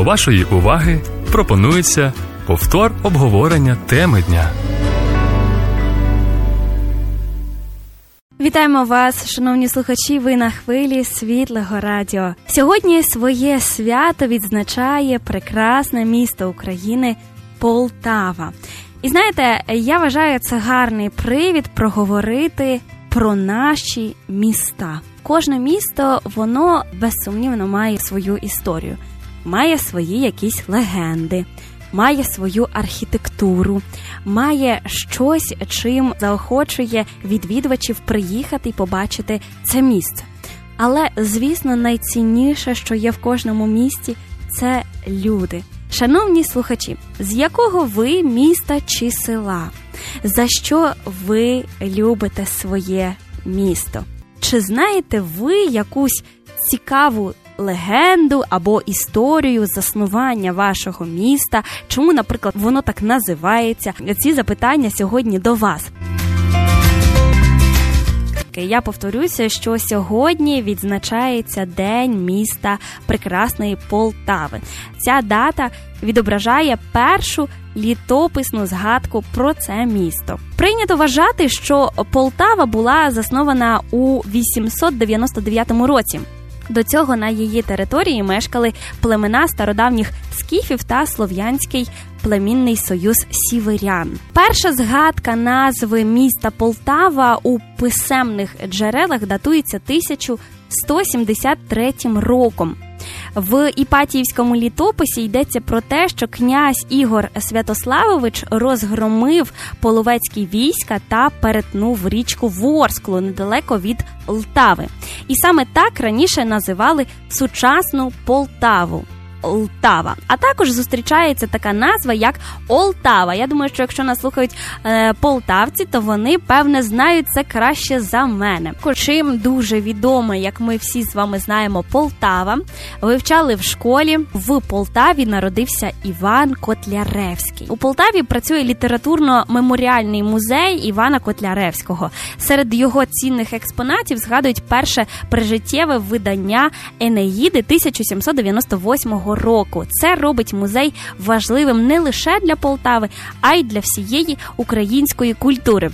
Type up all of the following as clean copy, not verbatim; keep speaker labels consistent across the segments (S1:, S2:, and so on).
S1: До вашої уваги пропонується повтор обговорення теми дня.
S2: Вітаємо вас, шановні слухачі, ви на хвилі Світлого радіо. Сьогодні своє свято відзначає прекрасне місто України Полтава. І знаєте, я вважаю, це гарний привід проговорити про наші міста. Кожне місто, воно безсумнівно має свою історію, має свої якісь легенди, має свою архітектуру, має щось, чим заохочує відвідувачів приїхати і побачити це місце. Але, звісно, найцінніше, що є в кожному місті, це люди. Шановні слухачі, з якого ви міста чи села? За що ви любите своє місто? Чи знаєте ви якусь цікаву легенду або історію заснування вашого міста? Чому, наприклад, воно так називається? Ці запитання сьогодні до вас. Я повторюся, що сьогодні відзначається День міста прекрасної Полтави. Ця дата відображає першу літописну згадку про це місто. Прийнято вважати, що Полтава була заснована у 899 році. До цього на її території мешкали племена стародавніх скіфів та слов'янський племінний союз сіверян. Перша згадка назви міста Полтава у писемних джерелах датується 1173 роком. В Іпатіївському літописі йдеться про те, що князь Ігор Святославович розгромив половецькі війська та перетнув річку Ворсклу недалеко від Лтави. І саме так раніше називали сучасну Полтаву. Лтава. А також зустрічається така назва, як Олтава. Я думаю, що якщо нас слухають полтавці, то вони, певне, знають це краще за мене. Чим дуже відомо, як ми всі з вами знаємо, Полтава, вивчали в школі. В Полтаві народився Іван Котляревський. У Полтаві працює літературно-меморіальний музей Івана Котляревського. Серед його цінних експонатів згадують перше прижиттєве видання Енеїди 1798 року. Це робить музей важливим не лише для Полтави, а й для всієї української культури.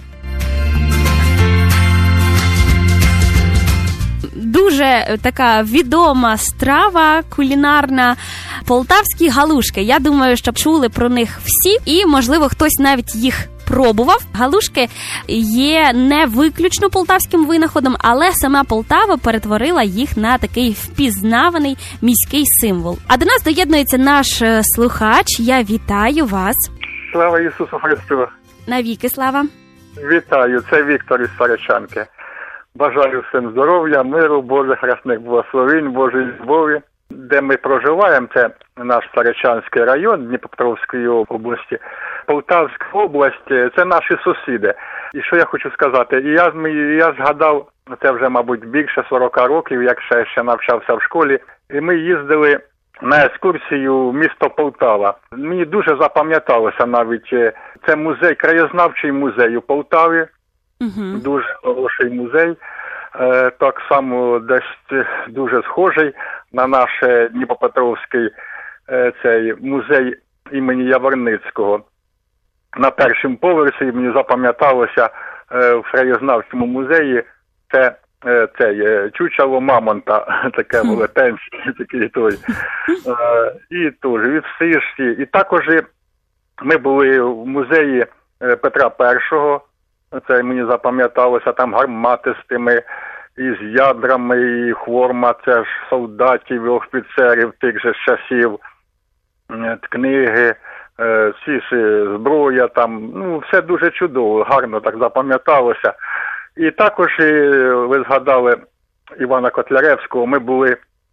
S2: Дуже така відома страва кулінарна – полтавські галушки. Я думаю, що чули про них всі і, можливо, хтось навіть їх пробував. Галушки є не виключно полтавським винаходом, але сама Полтава перетворила їх на такий впізнаваний міський символ. А до нас доєднується наш слухач. Я вітаю вас.
S3: Слава Ісусу Христу!
S2: Навіки слава!
S3: Вітаю, це Віктор із Саричанки. Бажаю всім здоров'я, миру, Божих рясних благословень, Божої любові. Де ми проживаємо, це наш Саричанський район Дніпропетровської області. Полтавська область – це наші сусіди. І що я хочу сказати, я згадав, це вже, мабуть, більше 40 років, як ще навчався в школі, і ми їздили на екскурсію в місто Полтава. Мені дуже запам'яталося навіть, це музей, краєзнавчий музей у Полтаві, дуже хороший музей, так само десь дуже схожий на наш Дніпропетровський цей музей імені Яворницького. На першому поверсі мені запам'яталося в краєзнавчому музеї це чучело мамонта, таке велетенське, такий той. І теж від Сиші. І також ми були в музеї Петра І, це мені запам'яталося, там гармати з тими, із ядрами, і хворма, це ж солдатів і офіцерів тих же часів, книги, всі ж зброя там, все дуже чудово, гарно так запам'яталося. І також, ви згадали Івана Котляревського, ми були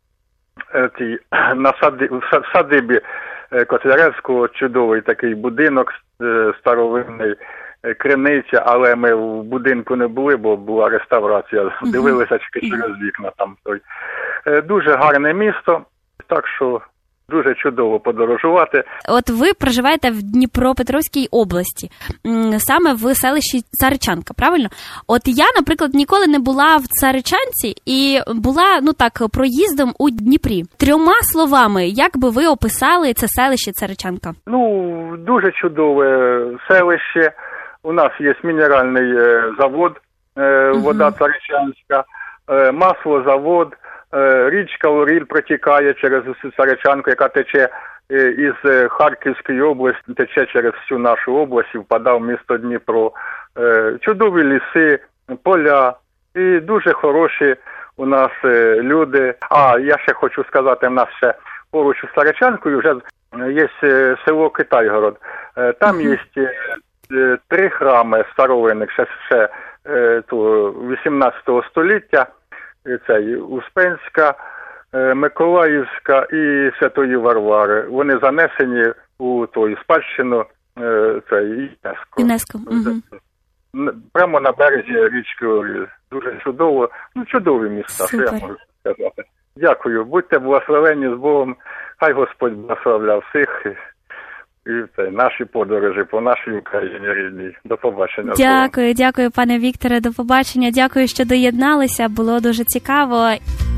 S3: в садибі Котляревського, чудовий такий будинок старовинний, криниця, але ми в будинку не були, бо була реставрація, дивилися через вікна там. Дуже гарне місто, так що Дуже чудово подорожувати.
S2: От ви проживаєте в Дніпропетровській області, саме в селищі Царичанка, правильно? От я, наприклад, ніколи не була в Царичанці і була, проїздом у Дніпрі. 3 словами, як би ви описали це селище Царичанка?
S3: Дуже чудове селище. У нас є мінеральний завод, вода Царичанська, маслозавод, річка Оріль протікає через усю Царичанку, яка тече із Харківської області, тече через всю нашу область і впадає в місто Дніпро. Чудові ліси, поля і дуже хороші у нас люди. Я ще хочу сказати, в нас ще поруч із Царичанкою вже є село Китайгород. Там є 3 храми старовинних, ще 18 століття. Це Успенська, Миколаївська і Святої Варвари. Вони занесені у ту спадщину
S2: ЮНЕСКО.
S3: Прямо на березі річки Оріль. Дуже чудово. Чудові міста, що я можу сказати. Дякую. Будьте благословені з Богом. Хай Господь благословляв всіх. І наші подорожі по нашій Україні рідній. До побачення.
S2: Дякую, пане Вікторе, до побачення. Дякую, що доєдналися, було дуже цікаво.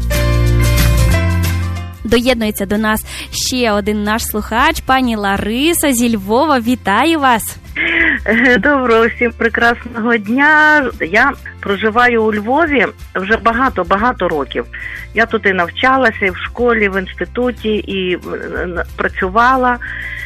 S2: Доєднується до нас ще один наш слухач, пані Лариса зі Львова. Вітаю вас!
S4: Доброго всім прекрасного дня. Я проживаю у Львові вже багато років. Я тут і навчалася, і в школі, в інституті, і працювала.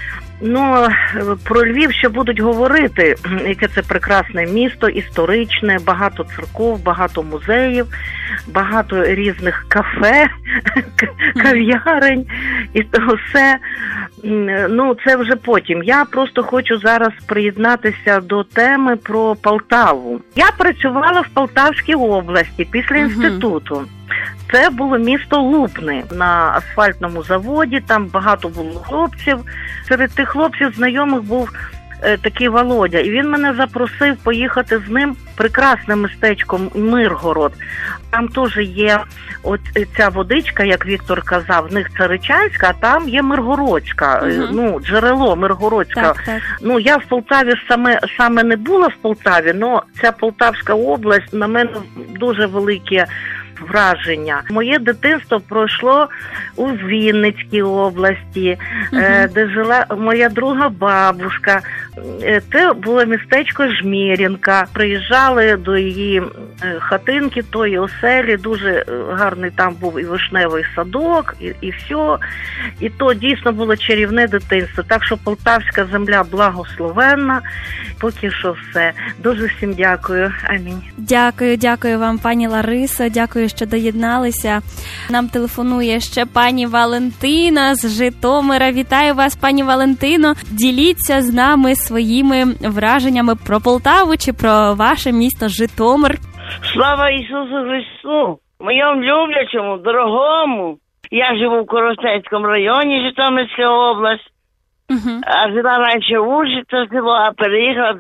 S4: Про Львів ще будуть говорити, яке це прекрасне місто, історичне, багато церков, багато музеїв, багато різних кафе, кав'ярень і то все. Це вже потім. Я просто хочу зараз приєднатися до теми про Полтаву. Я працювала в Полтавській області після інституту. Це було місто Лубни на асфальтному заводі, там багато було хлопців. Серед тих хлопців знайомих був такий Володя, і він мене запросив поїхати з ним прекрасним містечком Миргород. Там теж є ця водичка, як Віктор казав, в них Царичанська, а там є Миргородська, джерело Миргородська.
S2: Так.
S4: Я в Полтаві саме не була в Полтаві, але ця Полтавська область на мене дуже велике враження. Моє дитинство пройшло у Вінницькій області, де жила моя друга бабушка. Це було містечко Жмеринка. Приїжджали до її хатинки, тої оселі, дуже гарний там був і вишневий садок, і все. І то дійсно було чарівне дитинство. Так що Полтавська земля благословенна. Поки що все. Дуже всім дякую. Амінь.
S2: Дякую вам, пані Ларисо. Дякую, що доєдналися. Нам телефонує ще пані Валентина з Житомира. Вітаю вас, пані Валентино. Діліться з нами своїми враженнями про Полтаву чи про ваше місто Житомир.
S5: Слава Ісусу Христу! Моєму люблячому, дорогому. Я живу в Коростенському районі, Житомирська область. А жила раніше в Ужі, це село, а переїхала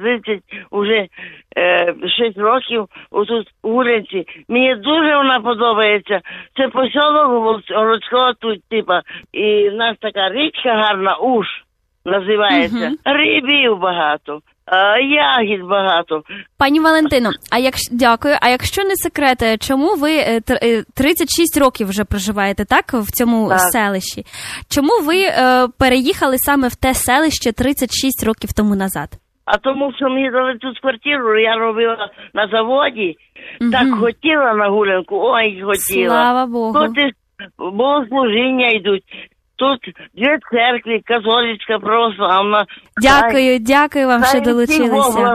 S5: 6 років отут в Улиці. Мені дуже вона подобається. Це посілок городського тут, і в нас така річка гарна, Уж називається. Рибів багато, ягід багато.
S2: Пані Валентино, дякую. А якщо не секрет, чому ви 36 років вже проживаєте, так, в цьому селищі? Чому ви переїхали саме в те селище 36 років тому назад?
S5: А тому, що мені дали тут квартиру, я робила на заводі, так хотіла на гулянку, хотіла.
S2: Слава Богу.
S5: Тут богослужіння йдуть. Тут 2 церкви, католицька, православна.
S2: Дякую вам, що долучилися.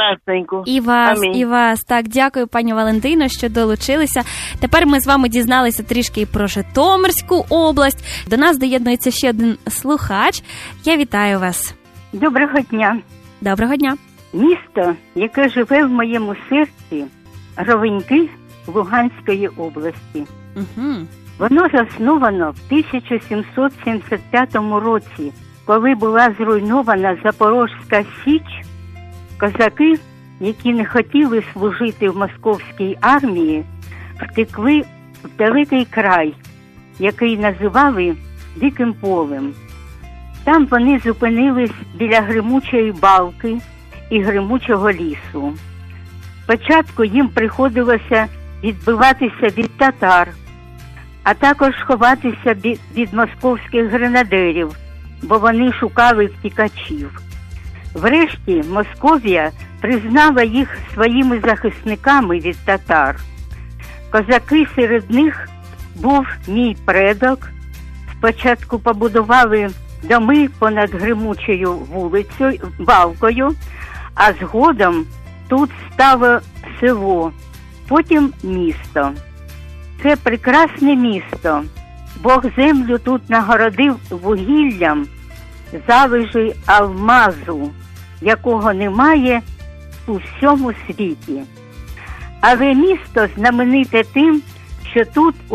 S2: І вас. Так, дякую, пані Валентино, що долучилися. Тепер ми з вами дізналися трішки про Житомирську область. До нас доєднується ще один слухач. Я вітаю вас.
S6: Доброго дня.
S2: Доброго дня.
S6: Місто, яке живе в моєму серці, Ровеньки Луганської області. Воно засновано в 1775 році, коли була зруйнована Запорозька Січ. Козаки, які не хотіли служити в московській армії, втекли в далекий край, який називали диким полем. Там вони зупинились біля гримучої балки і гримучого лісу. Спочатку їм приходилося відбиватися від татар, а також ховатися від московських гренадерів, бо вони шукали втікачів. Врешті Московія признала їх своїми захисниками від татар. Козаки серед них був мій предок. Спочатку побудували доми понад гримучою вулицею, балкою, а згодом тут стало село, потім місто. Це прекрасне місто. Бог землю тут нагородив вугіллям, залежи алмазу, якого немає у всьому світі. Але місто знамените тим, що тут у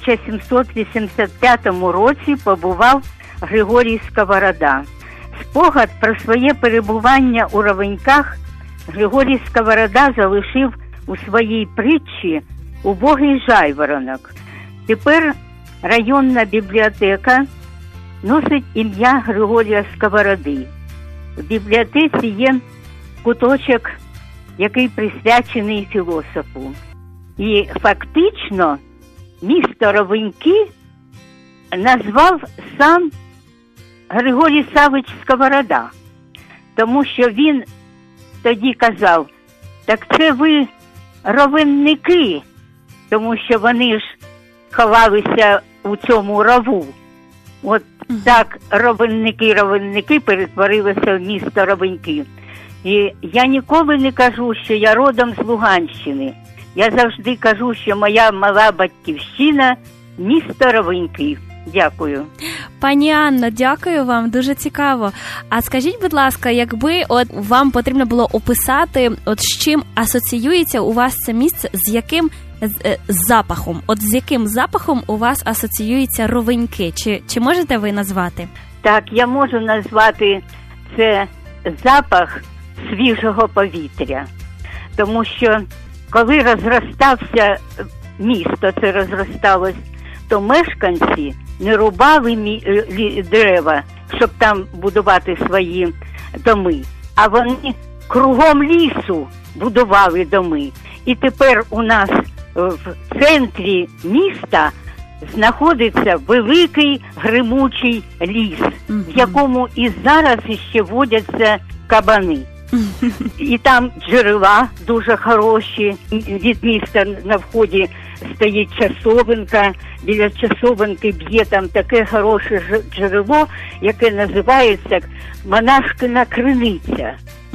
S6: 1785 році побував Григорій Сковорода. Спогад про своє перебування у Ровеньках Григорій Сковорода залишив у своїй притчі «Убогий жайворонок». Тепер районна бібліотека носить ім'я Григорія Сковороди. В бібліотеці є куточок, який присвячений філософу. І фактично місто Ровеньки назвав сам Григорій Савич Сковорода, тому що він тоді казав: так це ви ровенники, тому що вони ж ховалися у цьому рову. От так ровенники перетворилися в місто Ровеньки. І я ніколи не кажу, що я родом з Луганщини. Я завжди кажу, що моя мала батьківщина – місто Ровеньки. Дякую.
S2: Пані Анно, дякую вам, дуже цікаво. А скажіть, будь ласка, якби вам потрібно було описати, з чим асоціюється у вас це місце, з яким запахом? З яким запахом у вас асоціюються Ровеньки? Чи можете ви назвати?
S6: Так, я можу назвати це запах свіжого повітря. Тому що коли розростався місто, це розросталось, то мешканці не рубали дерева, щоб там будувати свої доми, а вони кругом лісу будували доми. І тепер у нас в центрі міста знаходиться великий гримучий ліс, в якому і зараз іще водяться кабани. І там джерела дуже хороші. Від міста на вході стоїть часовенка. Біля часовенки б'є там таке хороше джерело, яке називається Монашкина криниця.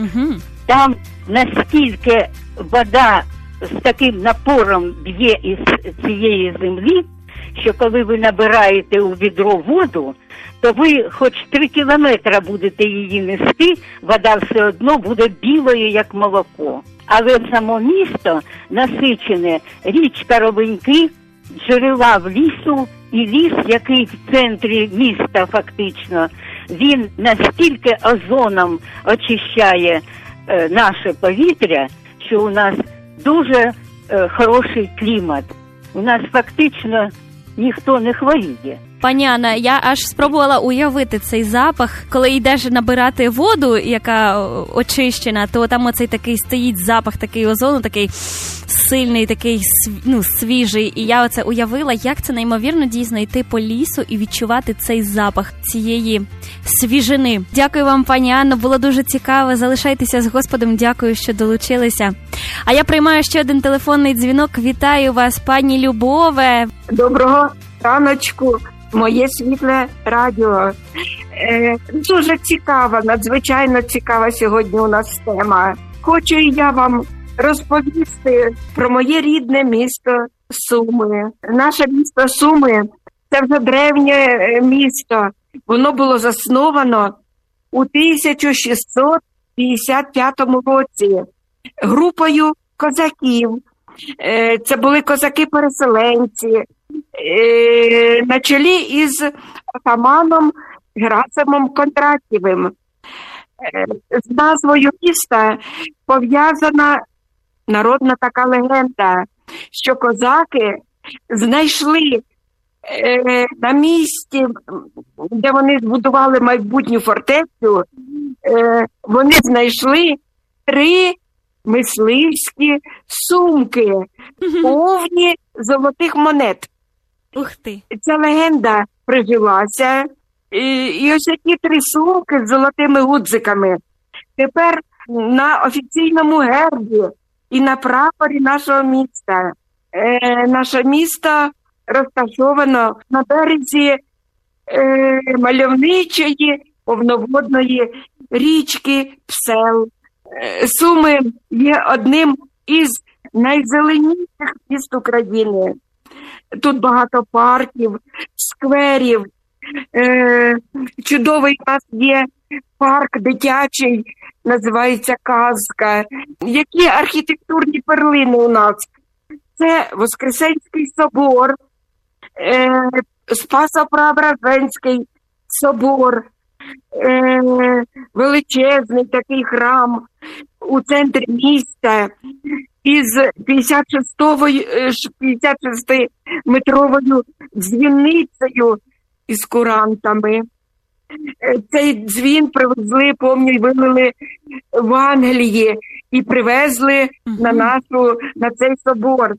S6: Там настільки вода з таким напором б'є із цієї землі, що коли ви набираєте у відро воду, то ви хоч 3 кілометри будете її нести, вода все одно буде білою, як молоко. Але само місто насичене, річка Ровеньки, джерела в лісу, і ліс, який в центрі міста фактично, він настільки озоном очищає наше повітря, що у нас дуже хороший клімат. У нас фактично ніхто не хворіє.
S2: Пані Анна, я аж спробувала уявити цей запах. Коли йдеш набирати воду, яка очищена, то там оцей такий стоїть запах, такий озону, такий сильний, такий свіжий. І я оце уявила, як це неймовірно дійсно йти по лісу і відчувати цей запах цієї свіжини. Дякую вам, пані Анно, було дуже цікаво. Залишайтеся з Господом, дякую, що долучилися. А я приймаю ще один телефонний дзвінок. Вітаю вас, пані Любове.
S7: Доброго раночку, моє світле радіо. Дуже цікава, надзвичайно цікава сьогодні у нас тема. Хочу і я вам розповісти про моє рідне місто Суми. Наше місто Суми – це вже древнє місто. Воно було засновано у 1655 році групою козаків. Це були козаки-переселенці на чолі із отаманом Герасимом Кондратєвим. З назвою міста пов'язана народна така легенда, що козаки знайшли на місці, де вони збудували майбутню фортецю, вони знайшли 3 мисливські сумки, повні золотих монет.
S2: Ух ти!
S7: Ця легенда прижилася, і ось ці 3 сумки з золотими гудзиками тепер на офіційному гербі і на прапорі нашого міста. Наше місто розташовано на березі мальовничої повноводної річки Псел. Суми є одним із найзеленіших міст України. Тут багато парків, скверів. Чудовий у нас є парк дитячий, називається «Казка». Які архітектурні перлини у нас? Це Воскресенський собор, Спасо-Преображенський собор, величезний такий храм у центрі міста із 56-метровою дзвіницею із курантами. Цей дзвін привезли, пам'ятаю, вивели в Англії і привезли на цей собор.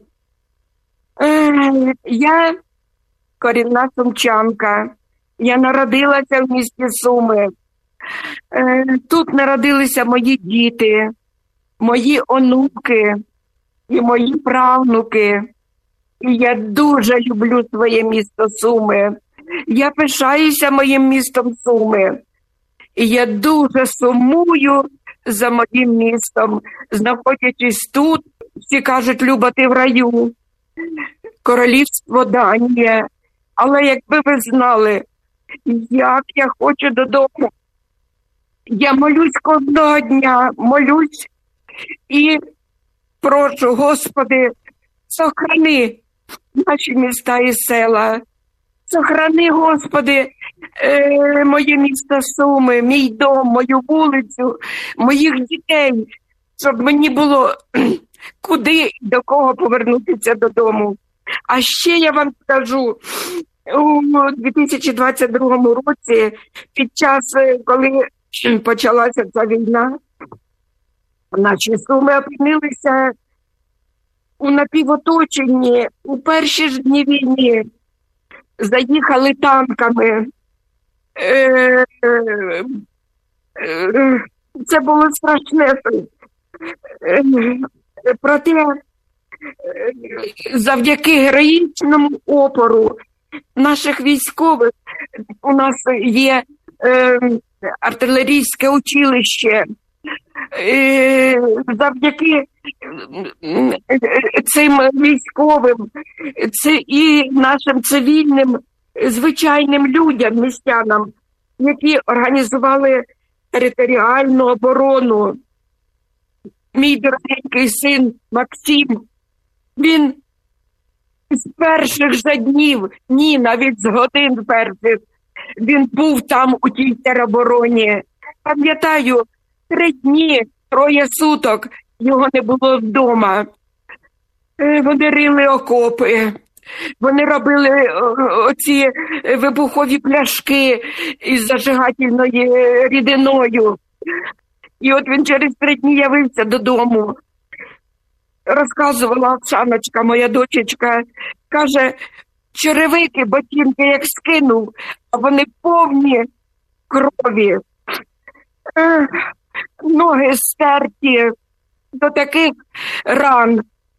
S7: Я корінна сумчанка. Я народилася в місті Суми. Тут народилися мої діти, мої онуки і мої правнуки. І я дуже люблю своє місто Суми. Я пишаюся моїм містом Суми. І я дуже сумую за моїм містом, знаходячись тут. Всі кажуть, Люба, ти в раю. Королівство Данія. Але якби ви знали, як я хочу додому. Я молюсь кожного дня, молюсь і прошу, Господи, сохрани наші міста і села. Сохрани, Господи, моє місто Суми, мій дом, мою вулицю, моїх дітей, щоб мені було куди і до кого повернутися додому. А ще я вам скажу, у 2022 році, під час, коли почалася ця війна, наші Суми опинилися у напівоточенні у перші ж дні війни. Заїхали танками. Це було страшне. Проте завдяки героїчному опору наших військових у нас є артилерійське училище. Завдяки цим військовим і нашим цивільним, звичайним людям, містянам, які організували територіальну оборону. Мій дорогенький син Максим, він з перших же днів, навіть з годин перших, він був там у тій теробороні. Пам'ятаю, 3 дні, 3 суток його не було вдома. Вони рили окопи, вони робили оці вибухові пляшки із зажигательною рідиною. І от він через 3 дні явився додому. Розказувала Оксаночка, моя дочечка, каже, черевики, ботинки як скинув, а вони повні крові. Ноги стерті до таких ран.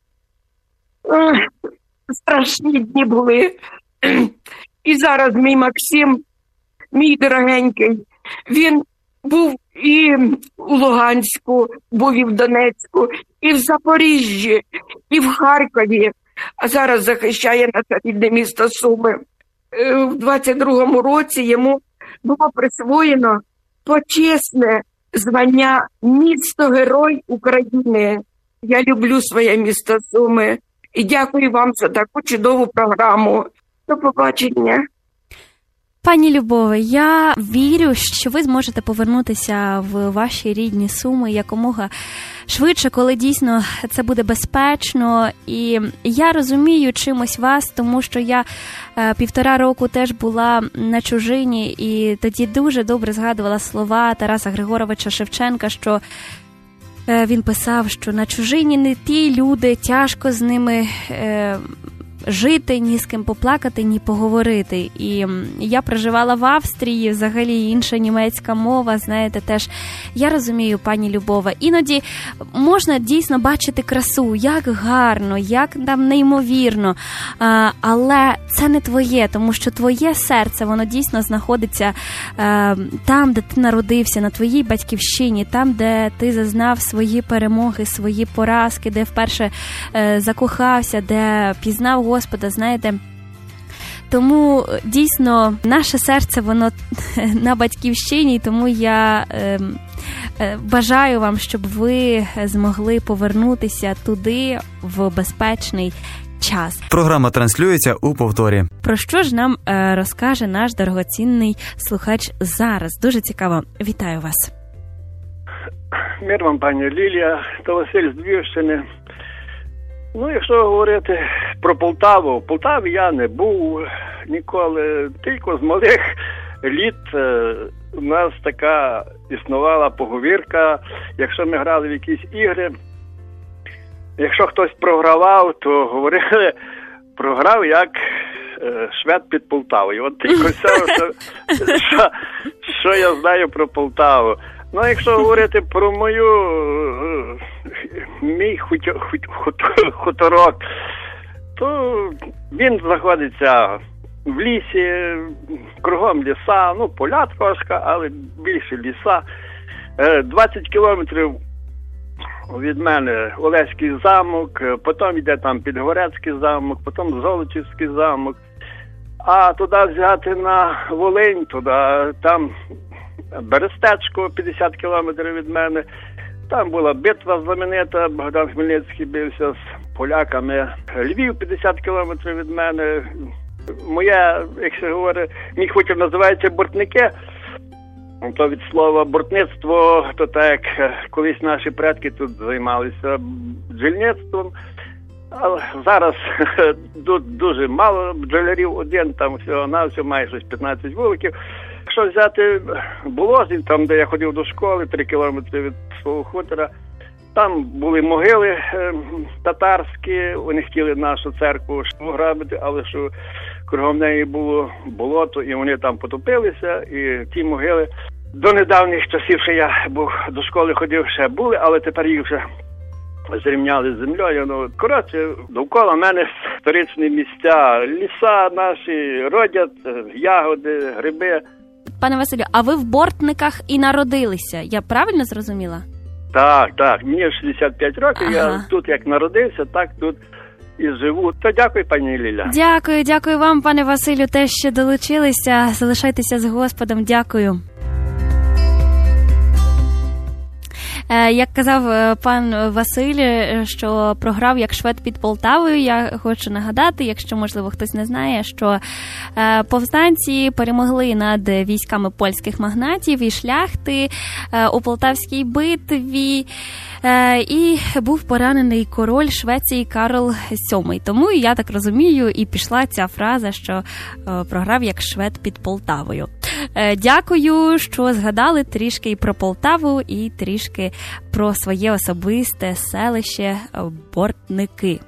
S7: Страшні дні були. І зараз мій Максим, мій дорогенький, він був і у Луганську, був і в Донецьку, і в Запоріжжі, і в Харкові, а зараз захищає наше рідне місто Суми. У 22-му році йому було присвоєно почесне звання «Місто-герой України». Я люблю своє місто Суми і дякую вам за таку чудову програму. До побачення.
S2: Пані Любове, я вірю, що ви зможете повернутися в ваші рідні Суми якомога швидше, коли дійсно це буде безпечно. І я розумію чимось вас, тому що я 1,5 року теж була на чужині, і тоді дуже добре згадувала слова Тараса Григоровича Шевченка, що він писав, що на чужині не ті люди, тяжко з ними жити, ні з ким поплакати, ні поговорити. І я проживала в Австрії, взагалі інша німецька мова, знаєте, теж я розумію, пані Любова. Іноді можна дійсно бачити красу, як гарно, як там неймовірно, але це не твоє, тому що твоє серце, воно дійсно знаходиться там, де ти народився, на твоїй батьківщині, там, де ти зазнав свої перемоги, свої поразки, де вперше закохався, де пізнав Господа, знаєте. Тому, дійсно, наше серце, воно на батьківщині, тому я бажаю вам, щоб ви змогли повернутися туди в безпечний час.
S8: Програма транслюється у повторі.
S2: Про що ж нам розкаже наш дорогоцінний слухач зараз? Дуже цікаво. Вітаю вас.
S9: Мир вам, пані Лілія, та Василь з Львівщини. Ну, якщо говорити про Полтаву, в Полтаві я не був ніколи, тільки з малих літ у нас така існувала поговірка, якщо ми грали в якісь ігри, якщо хтось програвав, то говорили, програв як швед під Полтавою. От тільки все, що я знаю про Полтаву. Ну, якщо говорити про мій хуторок, то він знаходиться в лісі, кругом ліса, ну, поля трошки, але більше ліса. 20 кілометрів від мене Олеський замок, потім йде там Підгорецький замок, потім Золочівський замок. А туди взяти на Волинь, туди, там Берестечко, 50 кілометрів від мене. Там була битва знаменита, Богдан Хмельницький бився з поляками. Львів 50 кілометрів від мене. Моя, якщо говорить, мій хутір називається Бортники. То від слова бортництво, то так як колись наші предки тут займалися бджільництвом. Але зараз тут дуже мало бджолярів, один там всього-навсього має щось 15 вуликів. Якщо взяти Болозів, там, де я ходив до школи, 3 кілометри від свого хутора, там були могили татарські, вони хотіли нашу церкву ограбити, але що кругом неї було болото, і вони там потопилися, і ті могили до недавніх часів, що я був до школи ходив, ще були, але тепер їх вже зрівняли з землею. Ну, коротше, довкола мене історичні місця, ліса наші, родять, ягоди, гриби.
S2: Пане Василю, а ви в Бортниках і народилися, я правильно зрозуміла?
S9: Так, мені 65 років, Я тут як народився, так тут і живу. То дякую, пані Ліля.
S2: Дякую вам, пане Василю, те, що долучилися. Залишайтеся з Господом, дякую. Як казав пан Василь, що програв як швед під Полтавою, я хочу нагадати, якщо, можливо, хтось не знає, що повстанці перемогли над військами польських магнатів і шляхти у Полтавській битві, і був поранений король Швеції Карл VII. Тому, я так розумію, і пішла ця фраза, що програв як швед під Полтавою. Дякую, що згадали трішки і про Полтаву, і трішки про своє особисте селище Бортники.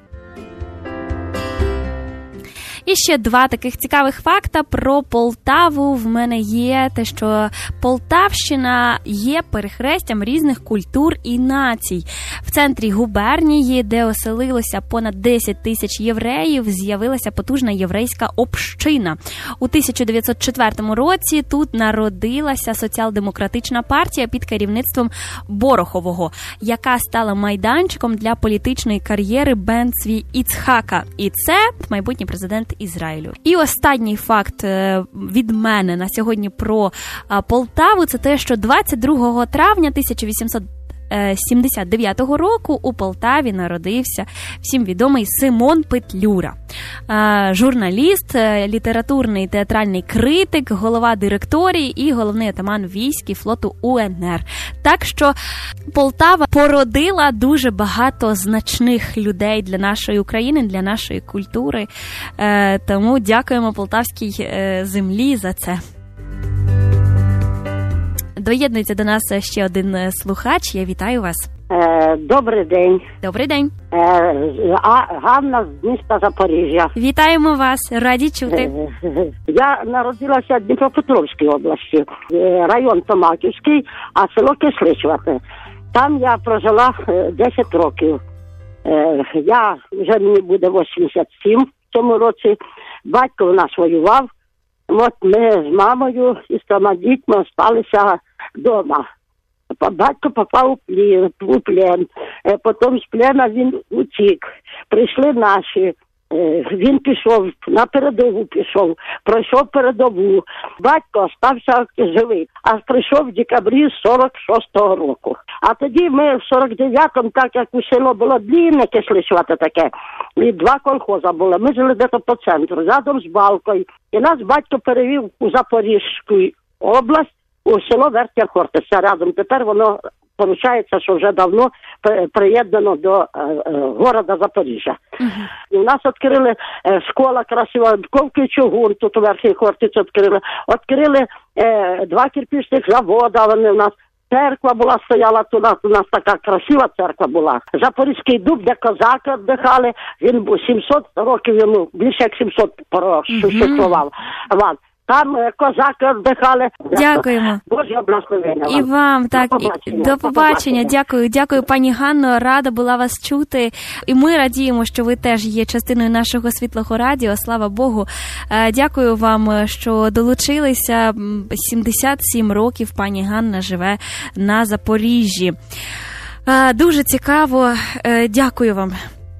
S2: І ще 2 таких цікавих факта про Полтаву в мене є. Те, що Полтавщина є перехрестям різних культур і націй. В центрі губернії, де оселилося понад 10 тисяч євреїв, з'явилася потужна єврейська община. У 1904 році тут народилася соціал-демократична партія під керівництвом Борохового, яка стала майданчиком для політичної кар'єри Бен-Цві Іцхака. І це майбутній президент Ізраїлю. І останній факт від мене на сьогодні про Полтаву – це те, що 22 травня 79-го року у Полтаві народився всім відомий Симон Петлюра. Журналіст, літературний театральний критик, голова директорії і головний атаман військ і флоту УНР. Так що Полтава породила дуже багато значних людей для нашої України, для нашої культури. Тому дякуємо полтавській землі за це. Доєднується до нас ще один слухач. Я вітаю вас.
S10: Добрий день.
S2: Добрий день.
S10: Ганна з міста Запоріжжя.
S2: Вітаємо вас, раді чути.
S10: Я народилася в Дніпропетровській області, район Томаківський, а село Кисличвати. Там я прожила 10 років. Мені буде 87 в цьому році. Батько у нас воював. От ми з мамою і з 3 дітьми залишилися вдома. Батько попав у плен. Потім з плена він утік. Прийшли наші. Він пішов, на передову пішов, пройшов передову. Батько стався живий, а прийшов в декабрі 46-го року. А тоді ми в 49-му, так як у село було длинне, Кисличвате таке, і 2 колхоза було. Ми жили десь по центру, рядом з Балкою. І нас батько перевів у Запорізьку область, у село Верхня Хортиця рядом. Тепер воно, виходить, що вже давно приєднано до города Запоріжжя. І у нас відкрили школа красива, Ковки чугун, тут у Верхній Хортиці відкрили. Відкрили 2 кирпичних заводи, вони у нас. Церква була, стояла у нас така красива церква була. Запорізький дуб, де козаки віддихали, він був 700 років йому, більше як 700 существував. Там козаки віддихали.
S2: Дякуємо.
S10: Боже благословення вам.
S2: І вам, так. До побачення. Дякую, пані Ганно. Рада була вас чути. І ми радіємо, що ви теж є частиною нашого Світлого радіо. Слава Богу. Дякую вам, що долучилися. 77 років пані Ганна живе на Запоріжжі. Дуже цікаво. Дякую вам.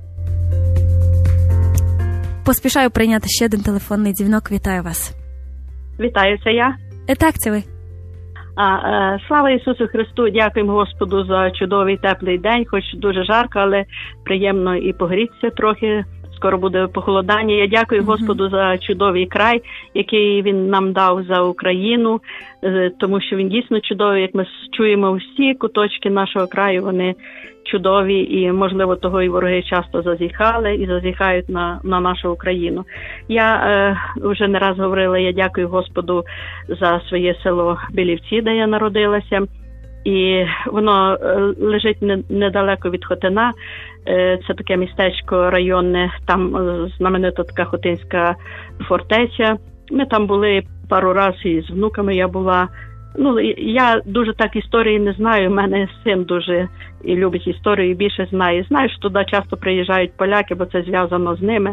S2: Поспішаю прийняти ще один телефонний дзвінок. Вітаю вас.
S11: Вітаю, це я?
S2: Так, це ви.
S11: Слава Ісусу Христу, дякуємо Господу за чудовий теплий день, хоч дуже жарко, але приємно і погрітися трохи, скоро буде похолодання. Я дякую Господу за чудовий край, який Він нам дав за Україну, тому що він дійсно чудовий, як ми чуємо, всі куточки нашого краю, вони чудові, і, можливо, того і вороги часто зазіхали і зазіхають на нашу Україну. Я вже не раз говорила, я дякую Господу за своє село Білівці, де я народилася, і воно лежить недалеко від Хотина. Це таке містечко районне, там знаменита така Хотинська фортеця. Ми там були пару разів, і з внуками я була. Я дуже так історії не знаю, у мене син дуже і любить історію, і більше знає. Знаю, що туди часто приїжджають поляки, бо це зв'язано з ними.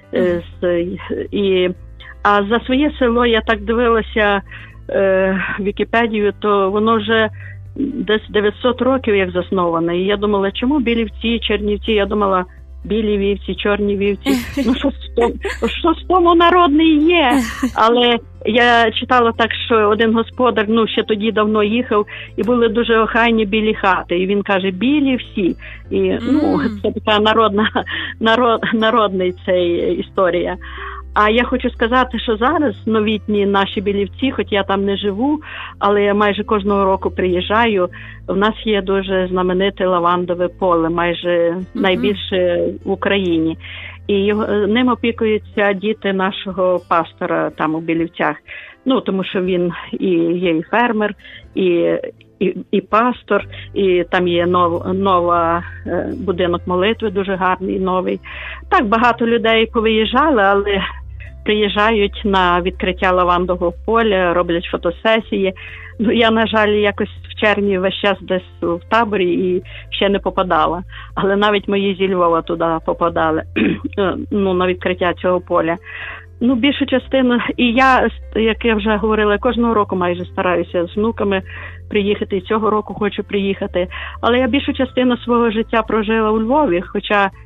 S11: А за своє село я так дивилася Вікіпедію, то воно вже десь 900 років як засноване. І я думала, чому Білівці, Чернівці? Я думала, білі вівці, чорні вівці. Що з тому народний є? Але я читала так, що один господар, ще тоді давно їхав, і були дуже охайні білі хати. І він каже, білі всі. І, це така народна ця історія. А я хочу сказати, що зараз новітні наші Білівці, хоч я там не живу, але я майже кожного року приїжджаю, в нас є дуже знамените лавандове поле, майже найбільше в Україні. І ним опікуються діти нашого пастора там у Білівцях. Тому що він є і фермер, і пастор, і там є нова будинок молитви, дуже гарний, новий. Так, багато людей повиїжджали, але приїжджають на відкриття лавандового поля, роблять фотосесії. Я, на жаль, якось в червні весь час десь в таборі і ще не попадала. Але навіть мої зі Львова туди попадали, на відкриття цього поля. Більшу частину, і я, як я вже говорила, кожного року майже стараюся з внуками приїхати, і цього року хочу приїхати. Але я більшу частину свого життя прожила у Львові, хоча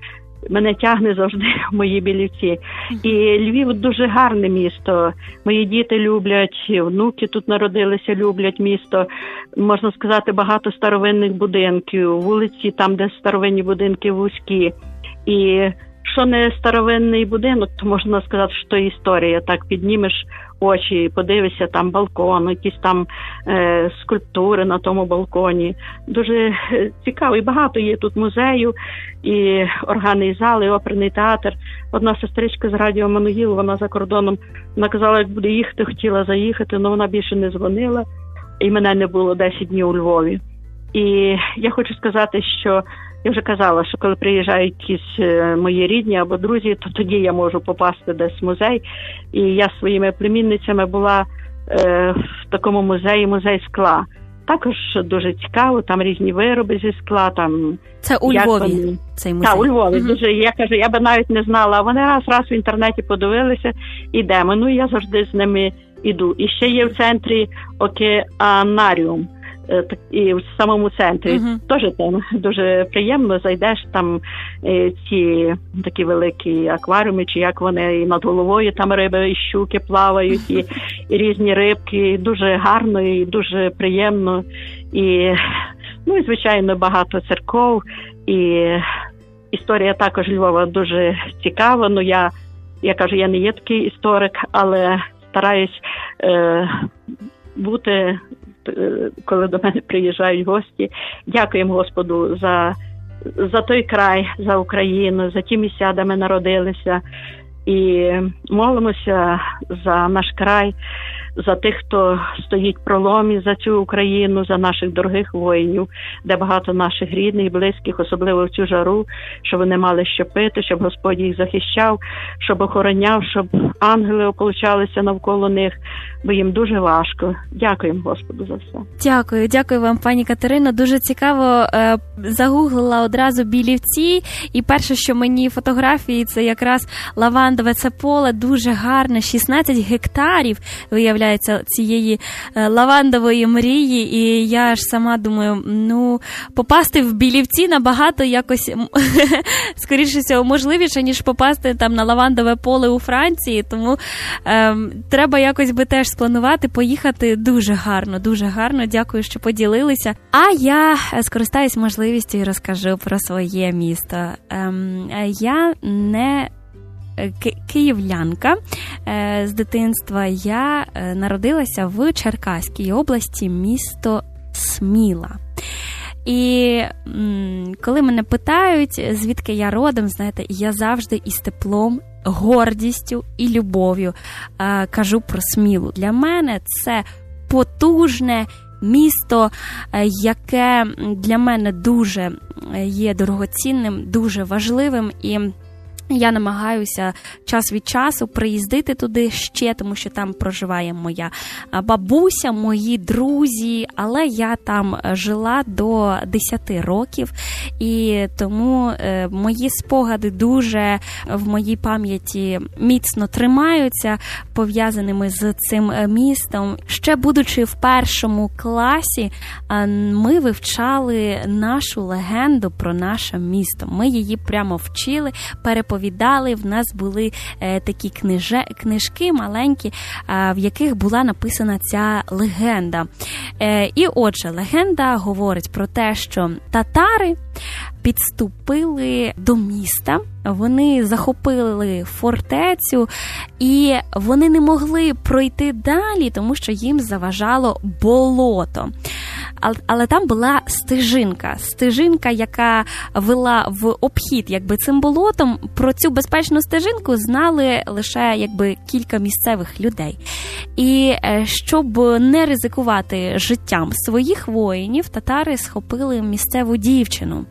S11: мене тягне завжди в мої Білівці. І Львів дуже гарне місто. Мої діти люблять, внуки тут народилися, люблять місто. Можна сказати, багато старовинних будинків, вулиці там, де старовинні будинки вузькі. І що не старовинний будинок, то можна сказати, що історія. Так піднімеш очі, подивишся, там балкон, якісь там скульптури на тому балконі. Дуже цікаво. І багато є тут музею, і органний зал, і оперний театр. Одна сестричка з радіо Мануїл, вона за кордоном, вона казала, як буде їхати, хотіла заїхати, але вона більше не дзвонила. І мене не було 10 днів у Львові. І я хочу сказати, що я вже казала, що коли приїжджають якісь мої рідні або друзі, то тоді я можу попасти десь в музей. І я з своїми племінницями була в такому музеї, музей скла. Також дуже цікаво, там різні вироби зі скла. Там,
S2: це у Львові, цей музей?
S11: Так, у Львові. Дуже, я кажу, я би навіть не знала, а вони раз в інтернеті подивилися, ідемо. Ну, я завжди з ними іду. І ще є в центрі океанаріум. І в самому центрі теж там дуже приємно, зайдеш, там ці такі великі акваріуми, чи як вони, і над головою там риби і щуки плавають, і різні рибки, дуже гарно і дуже приємно. І, ну, і звичайно, багато церков, і історія також Львова дуже цікава. Ну, я кажу, я не є такий історик, але стараюсь бути, коли до мене приїжджають гості. Дякуємо Господу за той край, за Україну, за ті місця, де ми народилися. І молимося за наш край, за тих, хто стоїть в проломі за цю Україну, за наших дорогих воїнів, де багато наших рідних, близьких, особливо в цю жару, щоб вони мали що пити, щоб Господь їх захищав, щоб охороняв, щоб ангели ополчалися навколо них, бо їм дуже важко. Дякуємо Господу за все.
S2: Дякую вам, пані Катерино. Дуже цікаво, загуглила одразу Білівці, і перше, що мені фотографії, це якраз лавандове це поле, дуже гарне, 16 гектарів, виявляється, цієї лавандової мрії, і я ж сама думаю, ну, попасти в Білівці набагато якось, скоріше всього, можливіше, ніж попасти там на лавандове поле у Франції, тому треба якось би теж спланувати, поїхати. Дуже гарно, дякую, що поділилися. А я скористаюсь можливістю і розкажу про своє місто. Я не київлянка з дитинства. Я народилася в Черкаській області, місто Сміла. І коли мене питають, звідки я родом, знаєте, я завжди із теплом, гордістю і любов'ю кажу про Смілу. Для мене це потужне місто, яке для мене дуже є дорогоцінним, дуже важливим, і я намагаюся час від часу приїздити туди ще, тому що там проживає моя бабуся, мої друзі, але я там жила до 10 років, і тому мої спогади дуже в моїй пам'яті міцно тримаються, пов'язаними з цим містом. Ще будучи в 1 класі, ми вивчали нашу легенду про наше місто. Ми її прямо вчили, переповідали. В нас були такі книжки маленькі, в яких була написана ця легенда. І отже, легенда говорить про те, що татари підступили до міста, вони захопили фортецю, і вони не могли пройти далі, тому що їм заважало болото. Але там була стежинка, яка вела в обхід якби цим болотом. Про цю безпечну стежинку знали лише якби кілька місцевих людей. І щоб не ризикувати життям своїх воїнів, татари схопили місцеву дівчину.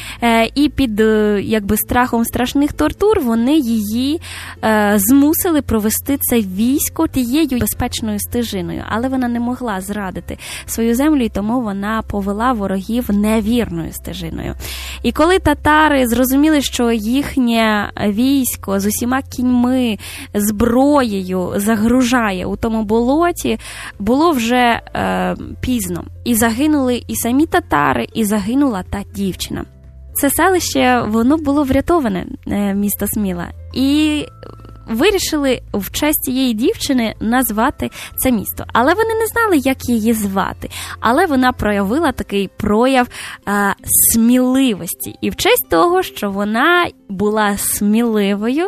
S2: І під якби страхом страшних тортур вони її змусили провести це військо тією безпечною стежиною. Але вона не могла зрадити свою землю, і тому вона повела ворогів невірною стежиною. І коли татари зрозуміли, що їхнє військо з усіма кіньми, зброєю загружає у тому болоті, було вже пізно. І загинули і самі татари, і загинула та дівчина. це селище, воно було врятоване, місто Сміла. І вирішили в честь цієї дівчини назвати це місто. Але вони не знали, як її звати. Але вона проявила такий прояв сміливості. І в честь того, що вона була сміливою,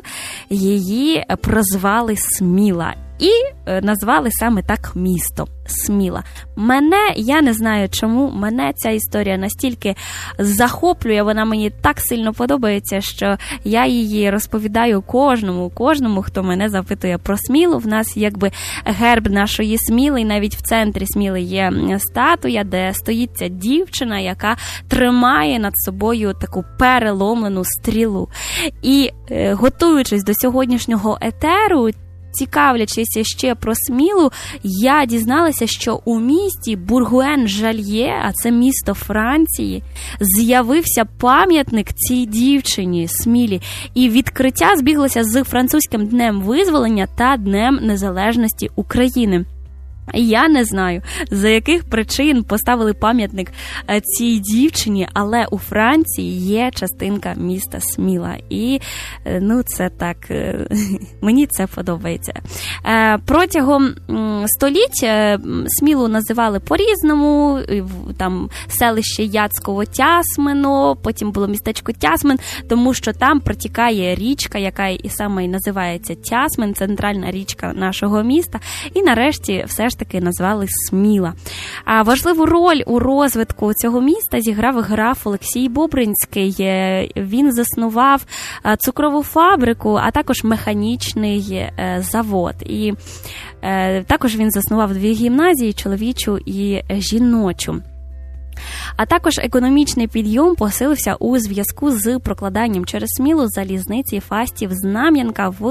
S2: її прозвали Сміла. І назвали саме так місто Сміла. Я не знаю чому, мене ця історія настільки захоплює, вона мені так сильно подобається, що я її розповідаю кожному, хто мене запитує про Смілу. В нас якби герб нашої Сміли, і навіть в центрі Сміли є статуя, де стоїть ця дівчина, яка тримає над собою таку переломлену стрілу. І готуючись до сьогоднішнього етеру, цікавлячись ще про Смілу, я дізналася, що у місті Бургуен-Жальє, а це місто Франції, з'явився пам'ятник цій дівчині Смілі. І відкриття збіглося з французьким Днем Визволення та Днем Незалежності України. Я не знаю, за яких причин поставили пам'ятник цій дівчині, але у Франції є частинка міста Сміла. І, це так, мені це подобається. Протягом століть Смілу називали по-різному, там селище Яцково-Тясмино, потім було містечко Тясмин, тому що там протікає річка, яка і саме і називається Тясмин, центральна річка нашого міста, і нарешті все ж таки назвали Сміла. А важливу роль у розвитку цього міста зіграв граф Олексій Бобринський. Він заснував цукрову фабрику, а також механічний завод. І також він заснував 2 гімназії, чоловічу і жіночу. А також економічний підйом посилився у зв'язку з прокладанням через Смілу залізниці Фастів-Знам'янка в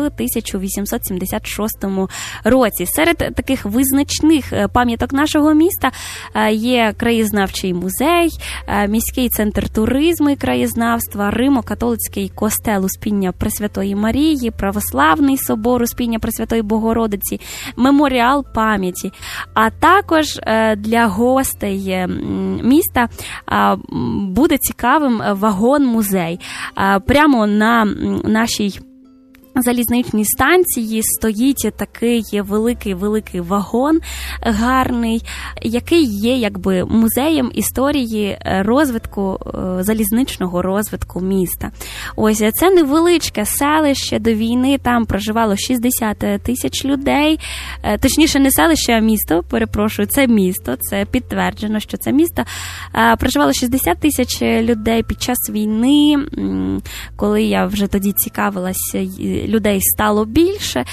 S2: 1876 році. Серед таких визначних пам'яток нашого міста є краєзнавчий музей, міський центр туризму і краєзнавства, Римо-католицький костел Успіння Пресвятої Марії, православний собор Успіння Пресвятої Богородиці, меморіал пам'яті. А також для гостей міста буде цікавим вагон-музей. Прямо на нашій залізничній станції стоїть такий великий вагон гарний, який є якби музеєм історії розвитку, залізничного розвитку міста. Ось це невеличке селище, до війни там проживало 60 тисяч людей, точніше не селище, а місто, перепрошую, це місто, це підтверджено, що це місто. Проживало 60 тисяч людей під час війни, коли я вже тоді цікавилася, людей стало більше.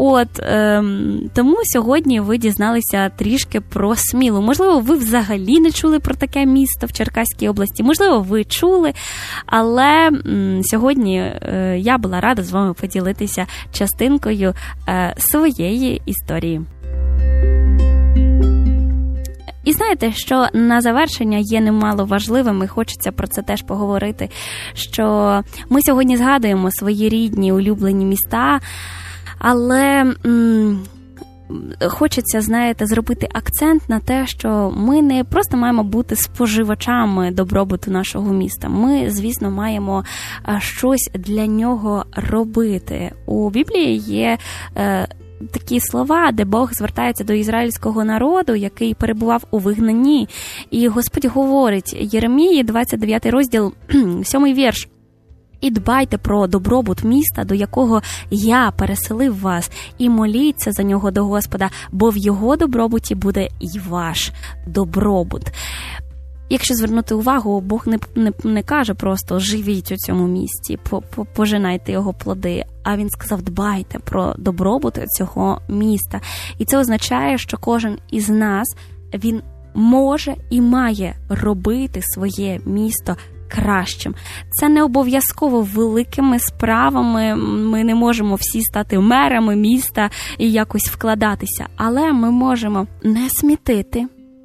S2: Тому сьогодні ви дізналися трішки про Смілу. Можливо, ви взагалі не чули про таке місто в Черкаській області. Можливо, ви чули, але сьогодні я була рада з вами поділитися частинкою своєї історії. І знаєте, що на завершення є немало важливим, і хочеться про це теж поговорити, що ми сьогодні згадуємо свої рідні, улюблені міста, але хочеться, знаєте, зробити акцент на те, що ми не просто маємо бути споживачами добробуту нашого міста. Ми, звісно, маємо щось для нього робити. У Біблії є такі слова, де Бог звертається до ізраїльського народу, який перебував у вигнанні. І Господь говорить, Єремії, 29 розділ, 7 вірш. «І дбайте про добробут міста, до якого я переселив вас, і моліться за нього до Господа, бо в його добробуті буде і ваш добробут». Якщо звернути увагу, Бог не каже просто «живіть у цьому місті, пожинайте його плоди», а він сказав «дбайте про добробут цього міста». І це означає, що кожен із нас, він може і має робити своє місто кращим. Це не обов'язково великими справами, ми не можемо всі стати мерами міста і якось вкладатися, але ми можемо не смітити,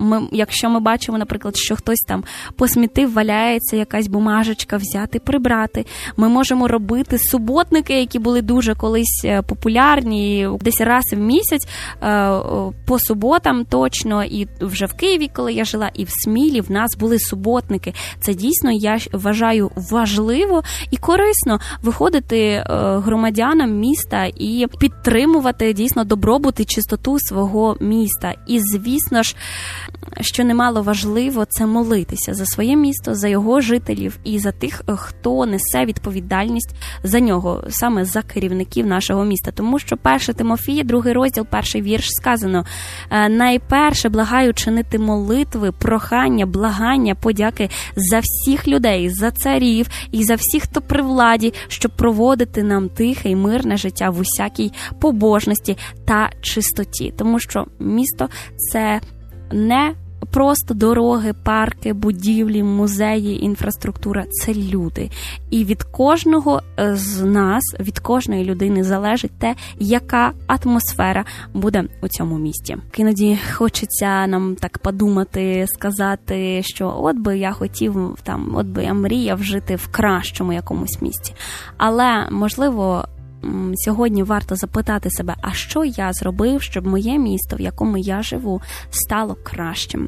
S2: якщо ми бачимо, наприклад, що хтось там посмітив, валяється якась бумажечка, взяти, прибрати. Ми можемо робити суботники, які були дуже колись популярні, десь раз в місяць, по суботам точно, і вже в Києві, коли я жила, і в Смілі в нас були суботники. Це дійсно, я вважаю, важливо і корисно виходити громадянам міста і підтримувати дійсно добробут і чистоту свого міста. І, звісно ж, що немало важливо, це молитися за своє місто, за його жителів і за тих, хто несе відповідальність за нього, саме за керівників нашого міста. Тому що 1 Тимофія, 2 розділ, 1 вірш сказано: найперше благаю чинити молитви, прохання, благання, подяки за всіх людей, за царів і за всіх, хто при владі, щоб проводити нам тихе і мирне життя в усякій побожності та чистоті. Тому що місто – це не просто дороги, парки, будівлі, музеї, інфраструктура – це люди. І від кожного з нас, від кожної людини залежить те, яка атмосфера буде у цьому місті. Іноді хочеться нам так подумати, сказати, що от би я хотів, от би я мріяв жити в кращому якомусь місті. Але, можливо, сьогодні варто запитати себе, а що я зробив, щоб моє місто, в якому я живу, стало кращим?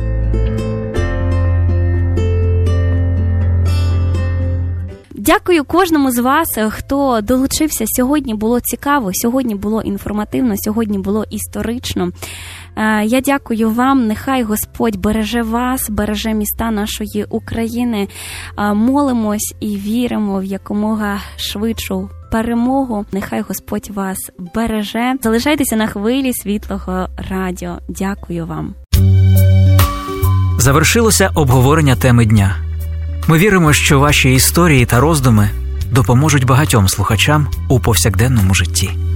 S2: Дякую кожному з вас, хто долучився. Сьогодні було цікаво, сьогодні було інформативно, сьогодні було історично. Я дякую вам, нехай Господь береже вас, береже міста нашої України. Молимось і віримо в якомога швидшу перемогу. Нехай Господь вас береже. Залишайтеся на хвилі Світлого радіо. Дякую вам.
S12: Завершилося обговорення теми дня. Ми віримо, що ваші історії та роздуми допоможуть багатьом слухачам у повсякденному житті.